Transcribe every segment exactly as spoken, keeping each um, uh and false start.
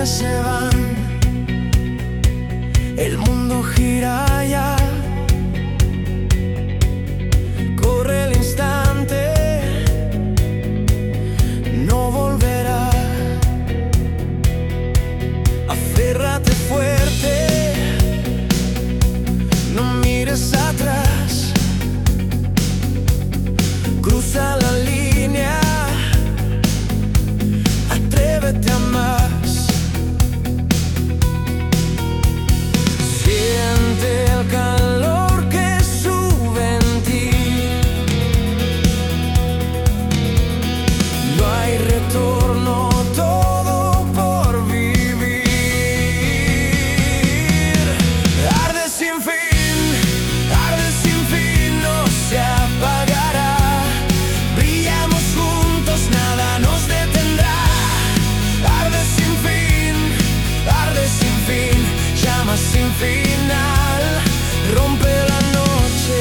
días se van, el mundo gira ya, corre el instante, no volverá. Aférrate fuerte, no mires atrás, cruza la línea, atrévete a más. Siente el calor que sube en ti, no hay retorno, todo por vivir. Arde sin fin, arde sin fin, no se apagará. Brillamos juntos, nada nos detendrá. Arde sin fin, arde sin fin, llama sin final, rompe la noche,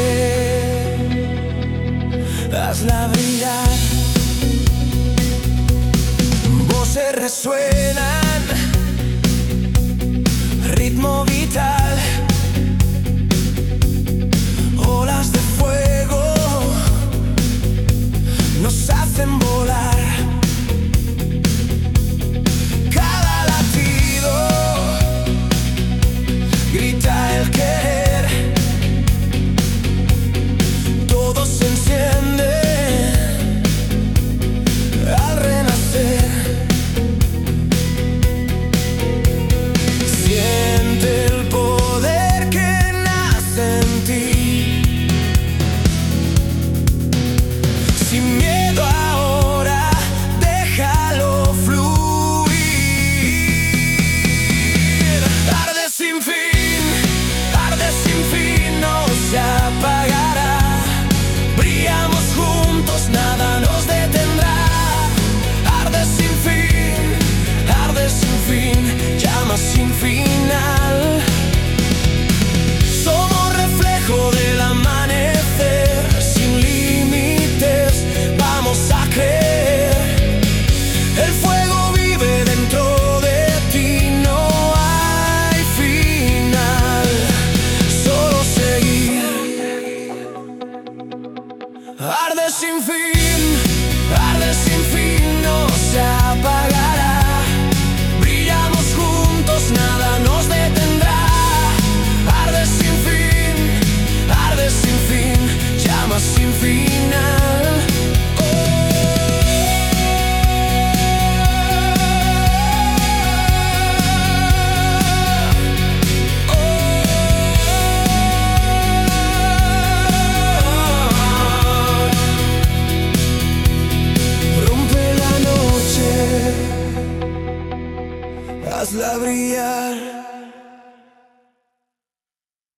hazla brillar. Voces resuenan, ritmo vital, olas de fuego nos hacen volar. Cada latido grita el querer, todo se enciende al renacer. Siente el poder que nace en ti, sin miedo ahora, déjalo fluir. Arde sin fin, arde sin fin, no se apagará. Brillamos juntos, nada nos detendrá. Arde sin fin, arde sin fin, llama sin final. Somos reflejo del amanecer, sin límites vamos a creer. El fuego vive dentro de ti, no hay final, solo seguir. Arde sin fin, arde sin fin, no se apagará. Brillamos juntos, nada nos detendrá. Arde sin fin, arde sin fin, llama sin final. Rompe la noche, hazla brillar.